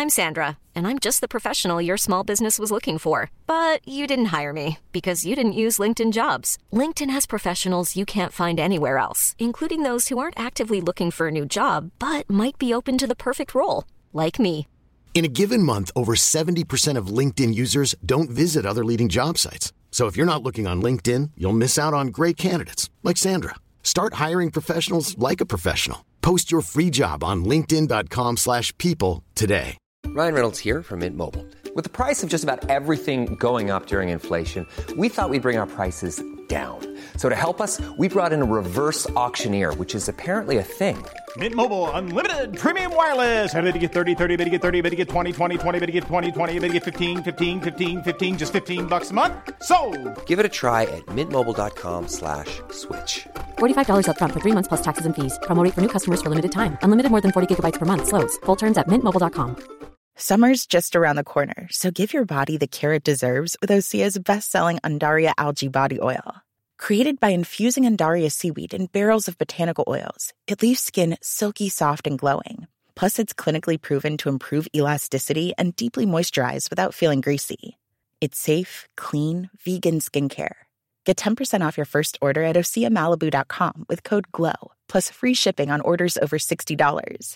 I'm Sandra, and I'm just the professional your small business was looking for. But you didn't hire me because you didn't use LinkedIn Jobs. LinkedIn has professionals you can't find anywhere else, including those who aren't actively looking for a new job, but might be open to the perfect role, like me. In a given month, over 70% of LinkedIn users don't visit other leading job sites. So if you're not looking on LinkedIn, you'll miss out on great candidates like Sandra. Start hiring professionals like a professional. Post your free job on linkedin.com/people today. Ryan Reynolds here from Mint Mobile. With the price of just about everything going up during inflation, we thought we'd bring our prices down. So to help us, we brought in a reverse auctioneer, which is apparently a thing. Mint Mobile Unlimited Premium Wireless. How to get 30, 30, bit to get 30, bit to get 20, 20, 20, bit to get 20, 20, bit to get 15, 15, 15, 15, just $15 a month? Sold! Give it a try at mintmobile.com/switch. $45 up front for 3 months plus taxes and fees. Promo rate for new customers for limited time. Unlimited more than 40 gigabytes per month. Slows full terms at mintmobile.com. Summer's just around the corner, so give your body the care it deserves with Osea's best-selling Undaria Algae Body Oil. Created by infusing Undaria seaweed in barrels of botanical oils, it leaves skin silky soft and glowing. Plus, it's clinically proven to improve elasticity and deeply moisturize without feeling greasy. It's safe, clean, vegan skincare. Get 10% off your first order at OseaMalibu.com with code GLOW, plus free shipping on orders over $60.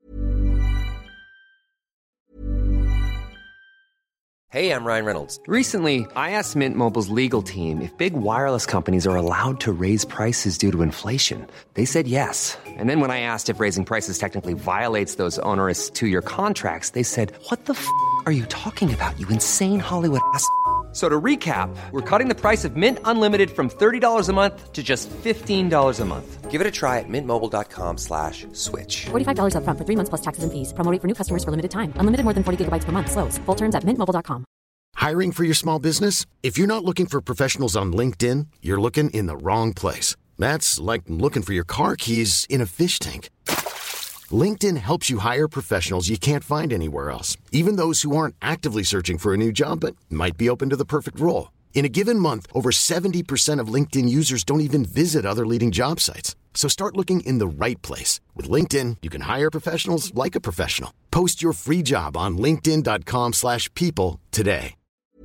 Hey, I'm Ryan Reynolds. Recently, I asked Mint Mobile's legal team if big wireless companies are allowed to raise prices due to inflation. They said yes. And then when I asked if raising prices technically violates those onerous 2-year contracts, they said, "What the f*** are you talking about, you insane Hollywood ass?" So to recap, we're cutting the price of Mint Unlimited from $30 a month to just $15 a month. Give it a try at mintmobile.com/switch. $45 up front for 3 months plus taxes and fees. Promo rate for new customers for limited time. Unlimited more than 40 gigabytes per month. Slows full terms at mintmobile.com. Hiring for your small business? If you're not looking for professionals on LinkedIn, you're looking in the wrong place. That's like looking for your car keys in a fish tank. LinkedIn helps you hire professionals you can't find anywhere else, even those who aren't actively searching for a new job but might be open to the perfect role. In a given month, over 70% of LinkedIn users don't even visit other leading job sites. So start looking in the right place. With LinkedIn, you can hire professionals like a professional. Post your free job on linkedin.com/people today.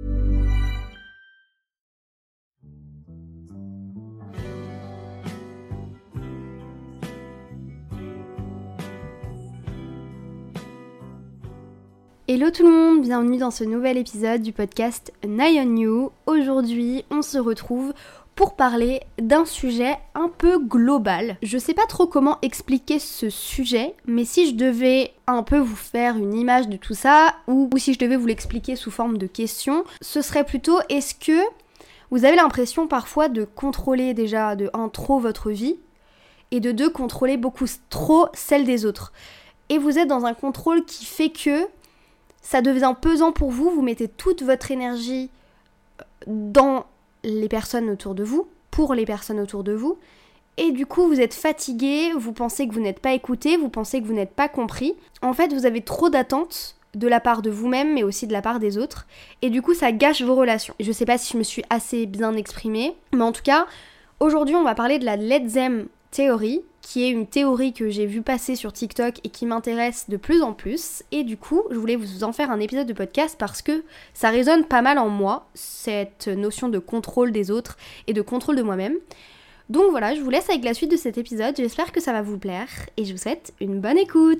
Hello tout le monde, bienvenue dans ce nouvel épisode du podcast Nye on You. Aujourd'hui, on se retrouve pour parler d'un sujet un peu global. Je sais pas trop comment expliquer ce sujet, mais si je devais un peu vous faire une image de tout ça, ou si je devais vous l'expliquer sous forme de question, ce serait plutôt: est-ce que vous avez l'impression parfois de contrôler déjà de 1 trop votre vie, et de 2 contrôler beaucoup trop celle des autres. Et vous êtes dans un contrôle qui fait que ça devient pesant pour vous, vous mettez toute votre énergie dans les personnes autour de vous, pour les personnes autour de vous, et du coup vous êtes fatigué, vous pensez que vous n'êtes pas écouté, vous pensez que vous n'êtes pas compris. En fait, vous avez trop d'attentes de la part de vous-même, mais aussi de la part des autres, et du coup ça gâche vos relations. Je sais pas si je me suis assez bien exprimée, mais en tout cas, aujourd'hui on va parler de la Let Them Theory, qui est une théorie que j'ai vue passer sur TikTok et qui m'intéresse de plus en plus. Et du coup, je voulais vous en faire un épisode de podcast parce que ça résonne pas mal en moi, cette notion de contrôle des autres et de contrôle de moi-même. Donc voilà, je vous laisse avec la suite de cet épisode, j'espère que ça va vous plaire et je vous souhaite une bonne écoute.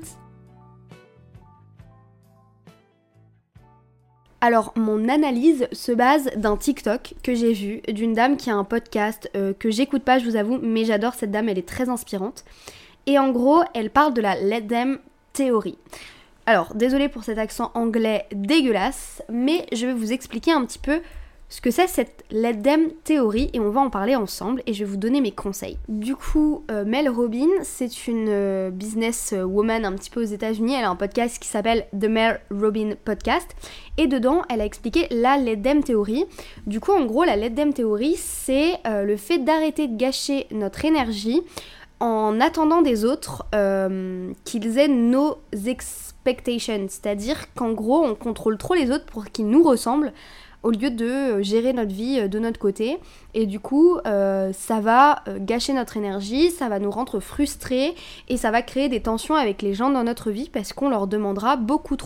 Alors, mon analyse se base d'un TikTok que j'ai vu, d'une dame qui a un podcast que j'écoute pas, je vous avoue, mais j'adore cette dame, elle est très inspirante. Et en gros, elle parle de la Let Them Theory. Alors, désolée pour cet accent anglais dégueulasse, mais je vais vous expliquer un petit peu ce que c'est cette Let Them Theory et on va en parler ensemble et je vais vous donner mes conseils. Du coup, Mel Robbins, c'est une business woman un petit peu aux États-Unis. Elle a un podcast qui s'appelle The Mel Robbins Podcast et dedans, elle a expliqué la Let Them Theory. Du coup, en gros, la Let Them Theory, c'est le fait d'arrêter de gâcher notre énergie en attendant des autres qu'ils aient nos expectations. C'est-à-dire qu'en gros, on contrôle trop les autres pour qu'ils nous ressemblent au lieu de gérer notre vie de notre côté. Et du coup, ça va gâcher notre énergie, ça va nous rendre frustrés et ça va créer des tensions avec les gens dans notre vie parce qu'on leur demandera beaucoup trop.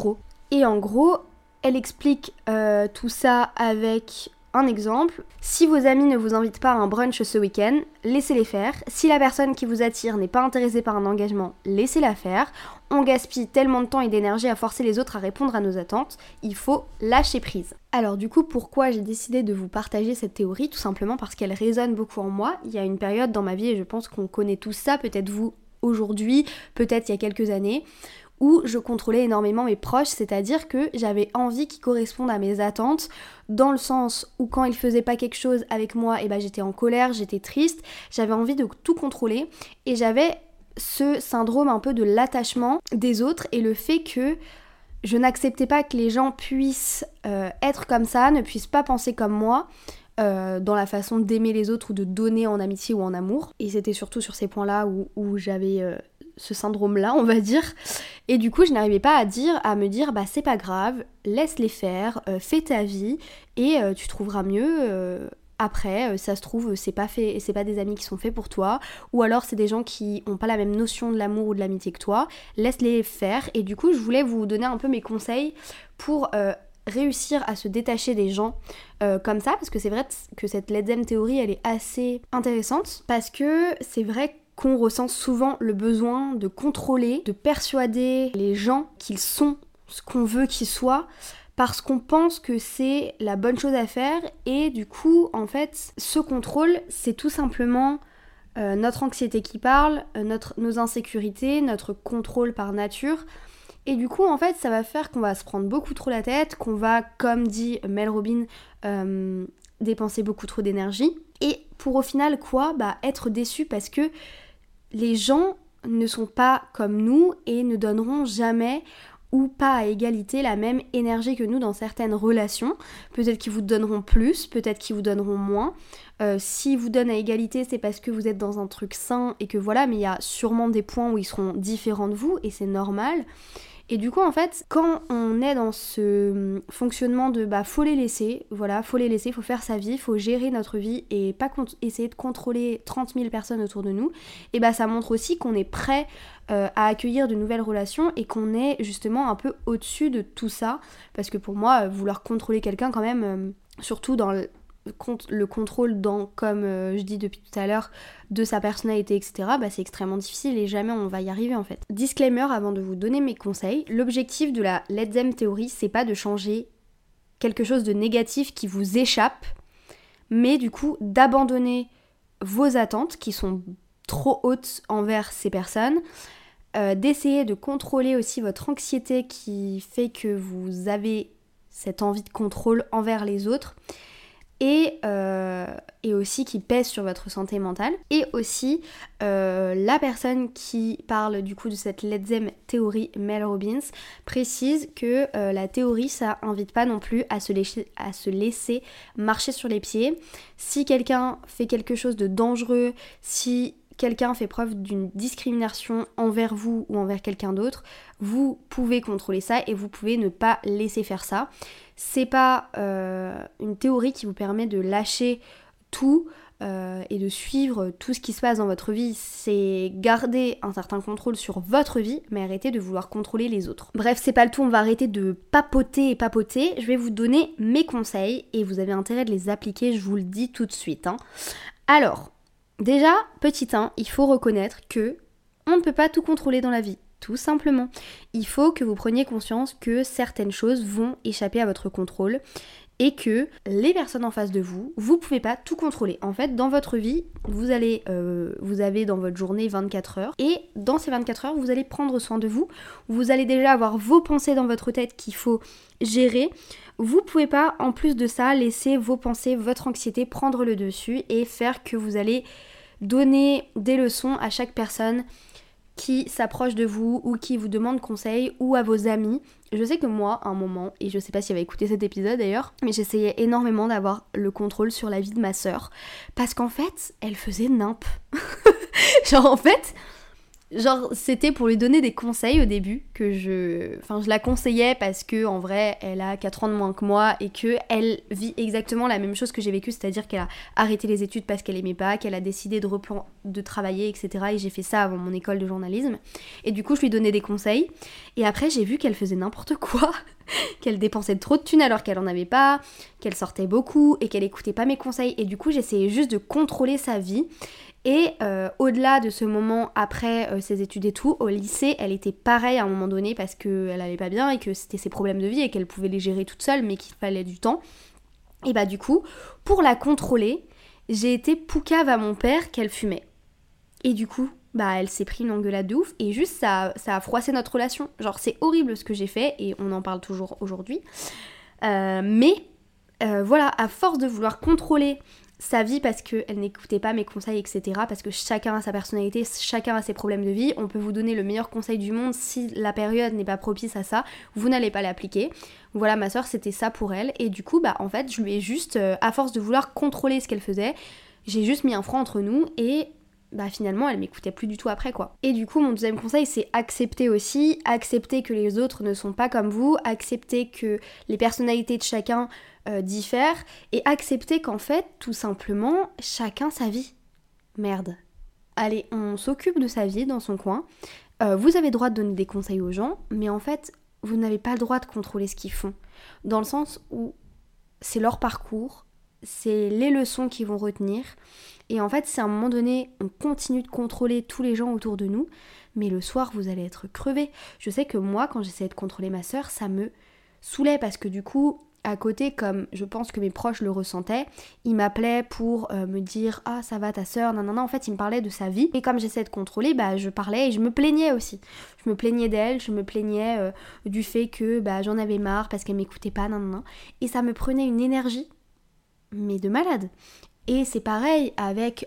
Et en gros, elle explique tout ça avec un exemple. Si vos amis ne vous invitent pas à un brunch ce week-end, laissez-les faire. Si la personne qui vous attire n'est pas intéressée par un engagement, laissez-la faire. On gaspille tellement de temps et d'énergie à forcer les autres à répondre à nos attentes. Il faut lâcher prise. Alors du coup, pourquoi j'ai décidé de vous partager cette théorie ? Tout simplement parce qu'elle résonne beaucoup en moi. Il y a une période dans ma vie, et je pense qu'on connaît tous ça, peut-être vous aujourd'hui, peut-être il y a quelques années, où je contrôlais énormément mes proches, c'est-à-dire que j'avais envie qu'ils correspondent à mes attentes, dans le sens où quand ils faisaient pas quelque chose avec moi, j'étais en colère, j'étais triste, j'avais envie de tout contrôler, et j'avais ce syndrome un peu de l'attachement des autres, et le fait que je n'acceptais pas que les gens puissent être comme ça, ne puissent pas penser comme moi, dans la façon d'aimer les autres ou de donner en amitié ou en amour. Et c'était surtout sur ces points-là où j'avais ce syndrome-là, on va dire. Et du coup, je n'arrivais pas à me dire, c'est pas grave, laisse-les faire, fais ta vie, et tu trouveras mieux après. Ça se trouve, c'est pas des amis qui sont faits pour toi, ou alors c'est des gens qui ont pas la même notion de l'amour ou de l'amitié que toi. Laisse-les faire. Et du coup, je voulais vous donner un peu mes conseils pour réussir à se détacher des gens comme ça, parce que c'est vrai que cette Let's Them théorie, elle est assez intéressante, parce que c'est vrai qu'on ressent souvent le besoin de contrôler, de persuader les gens qu'ils sont ce qu'on veut qu'ils soient, parce qu'on pense que c'est la bonne chose à faire, et du coup, en fait, ce contrôle, c'est tout simplement notre anxiété qui parle, nos insécurités, notre contrôle par nature. Et du coup, en fait, ça va faire qu'on va se prendre beaucoup trop la tête, qu'on va, comme dit Mel Robbins, dépenser beaucoup trop d'énergie. Et pour au final, être déçu, parce que les gens ne sont pas comme nous et ne donneront jamais ou pas à égalité la même énergie que nous dans certaines relations. Peut-être qu'ils vous donneront plus, peut-être qu'ils vous donneront moins. S'ils vous donnent à égalité, c'est parce que vous êtes dans un truc sain et que voilà, mais il y a sûrement des points où ils seront différents de vous, et c'est normal. Et du coup, en fait, quand on est dans ce fonctionnement de faut les laisser, faut faire sa vie, faut gérer notre vie et pas essayer de contrôler 30 000 personnes autour de nous, et ça montre aussi qu'on est prêt à accueillir de nouvelles relations, et qu'on est justement un peu au-dessus de tout ça. Parce que pour moi, vouloir contrôler quelqu'un quand même, surtout dans le contrôle comme je dis depuis tout à l'heure, de sa personnalité, etc., c'est extrêmement difficile et jamais on va y arriver en fait. Disclaimer avant de vous donner mes conseils, l'objectif de la Let's Them théorie, c'est pas de changer quelque chose de négatif qui vous échappe, mais du coup d'abandonner vos attentes qui sont trop hautes envers ces personnes, d'essayer de contrôler aussi votre anxiété qui fait que vous avez cette envie de contrôle envers les autres, et aussi qui pèse sur votre santé mentale. Et aussi la personne qui parle du coup de cette Let's Them théorie, Mel Robbins, précise que la théorie, ça invite pas non plus à se laisser marcher sur les pieds. Si quelqu'un fait quelque chose de dangereux, si quelqu'un fait preuve d'une discrimination envers vous ou envers quelqu'un d'autre, vous pouvez contrôler ça et vous pouvez ne pas laisser faire ça. C'est pas une théorie qui vous permet de lâcher tout et de suivre tout ce qui se passe dans votre vie. C'est garder un certain contrôle sur votre vie, mais arrêter de vouloir contrôler les autres. Bref, c'est pas le tout, on va arrêter de papoter. Je vais vous donner mes conseils et vous avez intérêt de les appliquer, je vous le dis tout de suite. Alors, déjà, petit 1, il faut reconnaître que on ne peut pas tout contrôler dans la vie. Tout simplement. Il faut que vous preniez conscience que certaines choses vont échapper à votre contrôle et que les personnes en face de vous, vous pouvez pas tout contrôler. En fait, dans votre vie, vous avez dans votre journée 24 heures, et dans ces 24 heures, vous allez prendre soin de vous. Vous allez déjà avoir vos pensées dans votre tête qu'il faut gérer. Vous pouvez pas, en plus de ça, laisser vos pensées, votre anxiété prendre le dessus et faire que vous allez donner des leçons à chaque personne qui s'approche de vous ou qui vous demande conseil, ou à vos amis. Je sais que moi, à un moment, et je sais pas si elle va écouter cet épisode d'ailleurs, mais j'essayais énormément d'avoir le contrôle sur la vie de ma sœur, parce qu'en fait, elle faisait nimp. C'était pour lui donner des conseils au début, que je la conseillais parce que en vrai elle a 4 ans de moins que moi et que elle vit exactement la même chose que j'ai vécu, c'est-à-dire qu'elle a arrêté les études parce qu'elle aimait pas, qu'elle a décidé de travailler, etc. Et j'ai fait ça avant mon école de journalisme, et du coup je lui donnais des conseils, et après j'ai vu qu'elle faisait n'importe quoi. qu'elle dépensait trop de thunes alors qu'elle en avait pas, qu'elle sortait beaucoup et qu'elle écoutait pas mes conseils. Et du coup, j'essayais juste de contrôler sa vie. Et au-delà de ce moment, après ses études et tout, au lycée, elle était pareille à un moment donné parce qu'elle allait pas bien et que c'était ses problèmes de vie et qu'elle pouvait les gérer toute seule mais qu'il fallait du temps. Et bah du coup, pour la contrôler, j'ai été poucave à mon père qu'elle fumait. Et du coup, bah elle s'est pris une engueulade de ouf et juste ça a froissé notre relation. Genre c'est horrible ce que j'ai fait et on en parle toujours aujourd'hui. Mais voilà, à force de vouloir contrôler sa vie parce qu'elle n'écoutait pas mes conseils, etc. Parce que chacun a sa personnalité, chacun a ses problèmes de vie. On peut vous donner le meilleur conseil du monde, si la période n'est pas propice à ça, vous n'allez pas l'appliquer. Voilà, ma soeur, c'était ça pour elle. Et du coup, bah en fait, je lui ai juste, à force de vouloir contrôler ce qu'elle faisait, j'ai juste mis un frein entre nous et bah finalement elle m'écoutait plus du tout après quoi. Et du coup mon deuxième conseil c'est accepter aussi, accepter que les autres ne sont pas comme vous, accepter que les personnalités de chacun diffèrent et accepter qu'en fait tout simplement chacun sa vie. Merde. Allez, on s'occupe de sa vie dans son coin, vous avez le droit de donner des conseils aux gens mais en fait vous n'avez pas le droit de contrôler ce qu'ils font. Dans le sens où c'est leur parcours, c'est les leçons qu'ils vont retenir. Et en fait, si à un moment donné, on continue de contrôler tous les gens autour de nous, mais le soir, vous allez être crevés. Je sais que moi, quand j'essayais de contrôler ma sœur, ça me saoulait parce que du coup, à côté, comme je pense que mes proches le ressentaient, ils m'appelaient pour me dire « Ah, ça va ta sœur ?» Non, en fait, ils me parlaient de sa vie. Et comme j'essayais de contrôler, bah, je parlais et je me plaignais aussi. Je me plaignais d'elle, je me plaignais du fait que bah, j'en avais marre parce qu'elle m'écoutait pas, Et ça me prenait une énergie, mais de malade. Et c'est pareil avec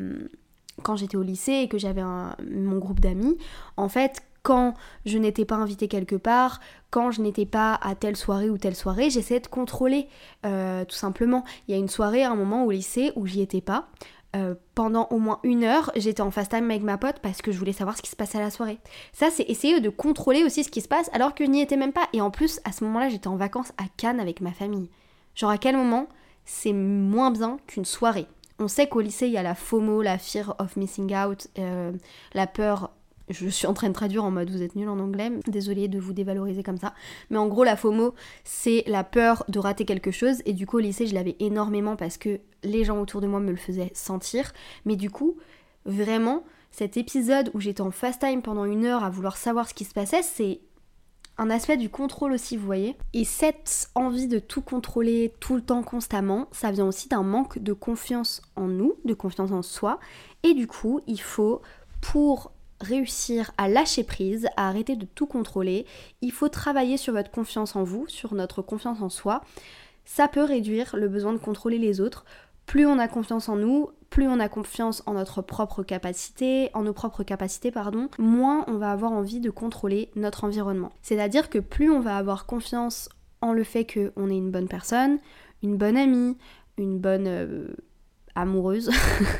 quand j'étais au lycée et que j'avais mon groupe d'amis. En fait, quand je n'étais pas invitée quelque part, quand je n'étais pas à telle soirée ou telle soirée, j'essayais de contrôler tout simplement. Il y a une soirée à un moment au lycée où j'y étais pas. Pendant au moins 1 heure, j'étais en fast time avec ma pote parce que je voulais savoir ce qui se passait à la soirée. Ça, c'est essayer de contrôler aussi ce qui se passe alors que je n'y étais même pas. Et en plus, à ce moment-là, j'étais en vacances à Cannes avec ma famille. Genre à quel moment c'est moins bien qu'une soirée. On sait qu'au lycée, il y a la FOMO, la Fear of Missing Out, la peur... Je suis en train de traduire en mode vous êtes nuls en anglais, désolée de vous dévaloriser comme ça. Mais en gros, la FOMO, c'est la peur de rater quelque chose. Et du coup, au lycée, je l'avais énormément parce que les gens autour de moi me le faisaient sentir. Mais du coup, vraiment, cet épisode où j'étais en fast time pendant 1 heure à vouloir savoir ce qui se passait, c'est un aspect du contrôle aussi, vous voyez. Et cette envie de tout contrôler tout le temps, constamment, ça vient aussi d'un manque de confiance en nous, de confiance en soi. Et du coup, il faut, pour réussir à lâcher prise, à arrêter de tout contrôler, il faut travailler sur votre confiance en vous, sur notre confiance en soi. Ça peut réduire le besoin de contrôler les autres. Plus on a confiance en nous, plus on a confiance en notre propre capacité, en nos propres capacités, moins on va avoir envie de contrôler notre environnement. C'est-à-dire que plus on va avoir confiance en le fait qu'on est une bonne personne, une bonne amie, une bonne amoureuse,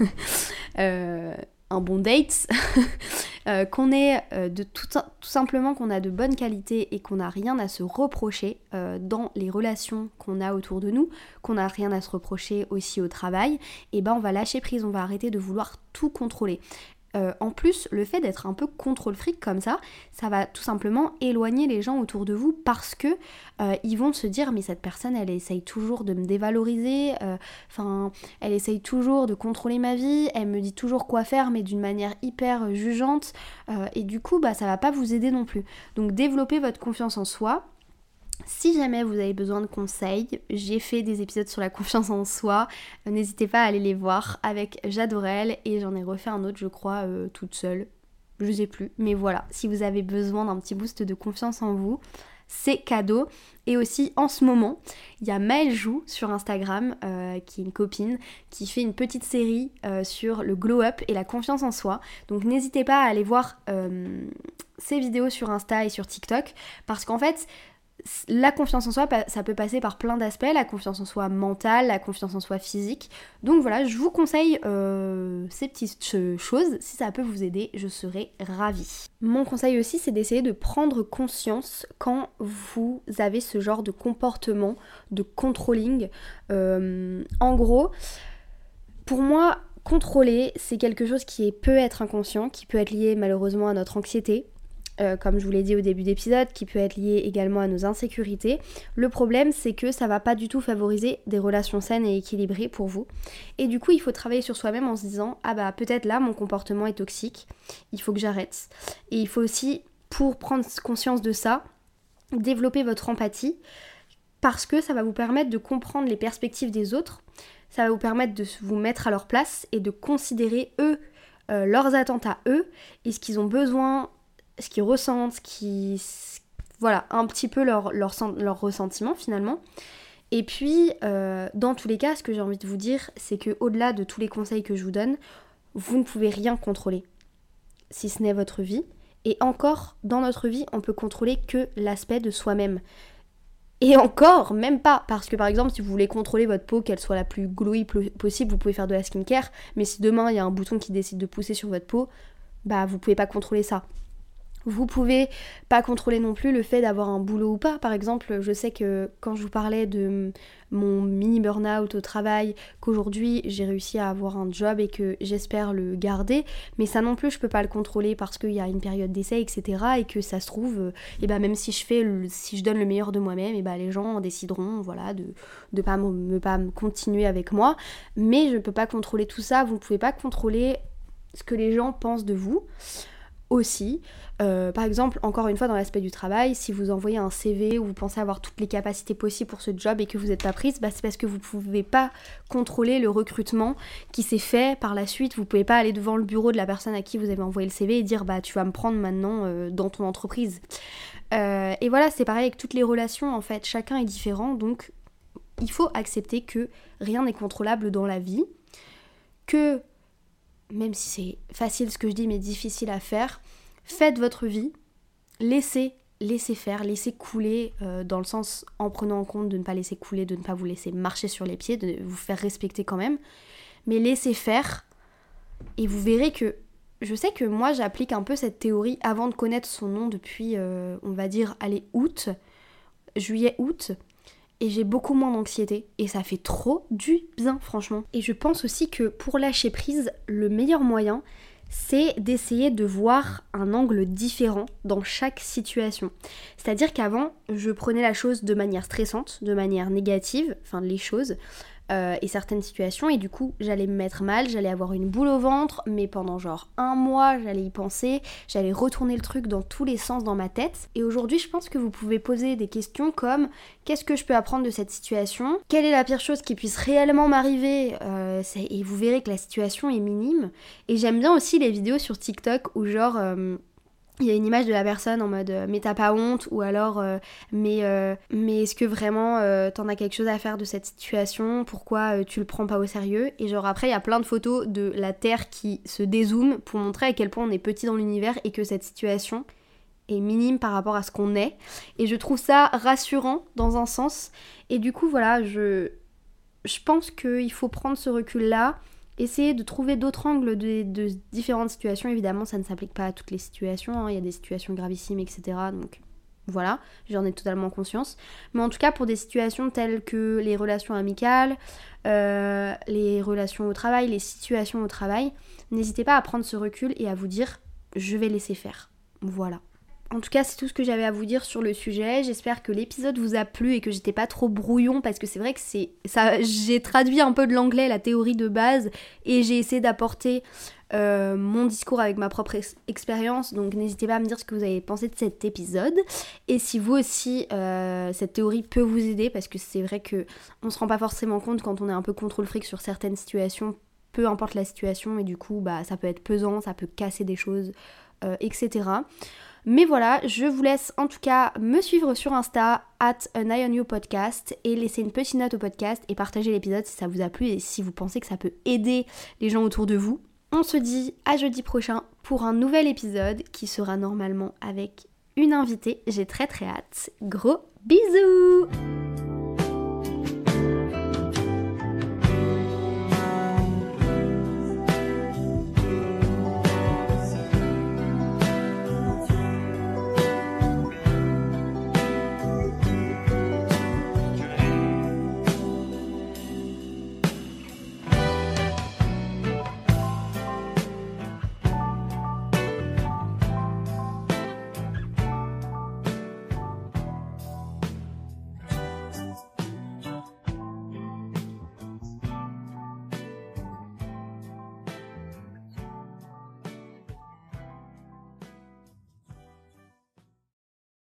un bon date, qu'on est tout simplement qu'on a de bonnes qualités et qu'on n'a rien à se reprocher dans les relations qu'on a autour de nous, qu'on n'a rien à se reprocher aussi au travail, et ben on va lâcher prise, on va arrêter de vouloir tout contrôler. En plus, le fait d'être un peu contrôle fric comme ça va tout simplement éloigner les gens autour de vous parce que ils vont se dire mais cette personne elle essaye toujours de me dévaloriser, elle essaye toujours de contrôler ma vie, elle me dit toujours quoi faire mais d'une manière hyper jugeante et du coup ça va pas vous aider non plus. Donc développez votre confiance en soi. Si jamais vous avez besoin de conseils, j'ai fait des épisodes sur la confiance en soi, n'hésitez pas à aller les voir avec Jadorel et j'en ai refait un autre je crois toute seule, je sais plus, mais voilà, si vous avez besoin d'un petit boost de confiance en vous, c'est cadeau. Et aussi en ce moment, il y a Maëlle Jou sur Instagram, qui est une copine, qui fait une petite série sur le glow up et la confiance en soi, donc n'hésitez pas à aller voir ses vidéos sur Insta et sur TikTok, parce qu'en fait, la confiance en soi, ça peut passer par plein d'aspects, la confiance en soi mentale, la confiance en soi physique. Donc voilà, je vous conseille ces petites choses, si ça peut vous aider, je serai ravie. Mon conseil aussi, c'est d'essayer de prendre conscience quand vous avez ce genre de comportement, de controlling. En gros, pour moi, contrôler, c'est quelque chose qui peut être inconscient, qui peut être lié malheureusement à notre anxiété. comme je vous l'ai dit au début d'épisode, qui peut être lié également à nos insécurités. Le problème, c'est que ça va pas du tout favoriser des relations saines et équilibrées pour vous. Et du coup, il faut travailler sur soi-même en se disant « Ah bah peut-être là, mon comportement est toxique, il faut que j'arrête. » Et il faut aussi, pour prendre conscience de ça, développer votre empathie, parce que ça va vous permettre de comprendre les perspectives des autres, ça va vous permettre de vous mettre à leur place et de considérer eux, leurs attentes à eux, et ce qu'ils ont besoin, ce qu'ils ressentent, voilà, un petit peu leur ressentiment finalement. Et puis, dans tous les cas, ce que j'ai envie de vous dire, c'est que au-delà de tous les conseils que je vous donne, vous ne pouvez rien contrôler, si ce n'est votre vie. Et encore, dans notre vie, on peut contrôler que l'aspect de soi-même. Et encore, même pas, parce que par exemple, si vous voulez contrôler votre peau, qu'elle soit la plus glowy possible, vous pouvez faire de la skincare, mais si demain il y a un bouton qui décide de pousser sur votre peau, bah vous pouvez pas contrôler ça. Vous pouvez pas contrôler non plus le fait d'avoir un boulot ou pas. Par exemple, je sais que quand je vous parlais de mon mini burn-out au travail, qu'aujourd'hui j'ai réussi à avoir un job et que j'espère le garder, mais ça non plus je peux pas le contrôler parce qu'il y a une période d'essai, etc. Et que ça se trouve, et bah même si je donne le meilleur de moi-même, et bah les gens décideront voilà, de pas me continuer avec moi. Mais je peux pas contrôler tout ça, vous ne pouvez pas contrôler ce que les gens pensent de vous. Aussi, par exemple, encore une fois dans l'aspect du travail, si vous envoyez un CV où vous pensez avoir toutes les capacités possibles pour ce job et que vous n'êtes pas prise, bah c'est parce que vous ne pouvez pas contrôler le recrutement qui s'est fait par la suite. Vous ne pouvez pas aller devant le bureau de la personne à qui vous avez envoyé le CV et dire bah tu vas me prendre maintenant dans ton entreprise. Et voilà, c'est pareil avec toutes les relations en fait, chacun est différent, donc il faut accepter que rien n'est contrôlable dans la vie, que même si c'est facile ce que je dis mais difficile à faire, faites votre vie, laissez faire, laissez couler, dans le sens en prenant en compte de ne pas laisser couler, de ne pas vous laisser marcher sur les pieds, de vous faire respecter quand même, mais laissez faire et vous verrez que, je sais que moi j'applique un peu cette théorie avant de connaître son nom depuis, on va dire, juillet-août, et j'ai beaucoup moins d'anxiété et ça fait trop du bien franchement. Et je pense aussi que pour lâcher prise, le meilleur moyen c'est d'essayer de voir un angle différent dans chaque situation. C'est-à-dire qu'avant, je prenais la chose de manière stressante, de manière négative, enfin les choses, et certaines situations, et du coup j'allais me mettre mal, j'allais avoir une boule au ventre, mais pendant genre 1 mois j'allais y penser, j'allais retourner le truc dans tous les sens dans ma tête. Et aujourd'hui je pense que vous pouvez poser des questions comme qu'est-ce que je peux apprendre de cette situation, quelle est la pire chose qui puisse réellement m'arriver, et vous verrez que la situation est minime. Et j'aime bien aussi les vidéos sur TikTok où genre il y a une image de la personne en mode mais t'as pas honte, ou alors mais est-ce que vraiment t'en as quelque chose à faire de cette situation, pourquoi tu le prends pas au sérieux. Et genre après il y a plein de photos de la Terre qui se dézoome pour montrer à quel point on est petit dans l'univers et que cette situation est minime par rapport à ce qu'on est. Et je trouve ça rassurant dans un sens. Et du coup voilà, je pense qu'il faut prendre ce recul là, essayer de trouver d'autres angles de différentes situations. Évidemment, ça ne s'applique pas à toutes les situations, hein. Il y a des situations gravissimes, etc. Donc voilà, j'en ai totalement conscience. Mais en tout cas, pour des situations telles que les relations amicales, les relations au travail, les situations au travail, n'hésitez pas à prendre ce recul et à vous dire « je vais laisser faire ». Voilà. En tout cas, c'est tout ce que j'avais à vous dire sur le sujet. J'espère que l'épisode vous a plu et que j'étais pas trop brouillon, parce que c'est vrai que j'ai traduit un peu de l'anglais, la théorie de base, et j'ai essayé d'apporter mon discours avec ma propre expérience. Donc n'hésitez pas à me dire ce que vous avez pensé de cet épisode. Et si vous aussi, cette théorie peut vous aider, parce que c'est vrai que on se rend pas forcément compte quand on est un peu contrôle fric sur certaines situations, peu importe la situation, et du coup bah ça peut être pesant, ça peut casser des choses, etc. Mais voilà, je vous laisse en tout cas me suivre sur Insta @ANIONYOUPodcast et laisser une petite note au podcast et partager l'épisode si ça vous a plu et si vous pensez que ça peut aider les gens autour de vous. On se dit à jeudi prochain pour un nouvel épisode qui sera normalement avec une invitée. J'ai très hâte. Gros bisous!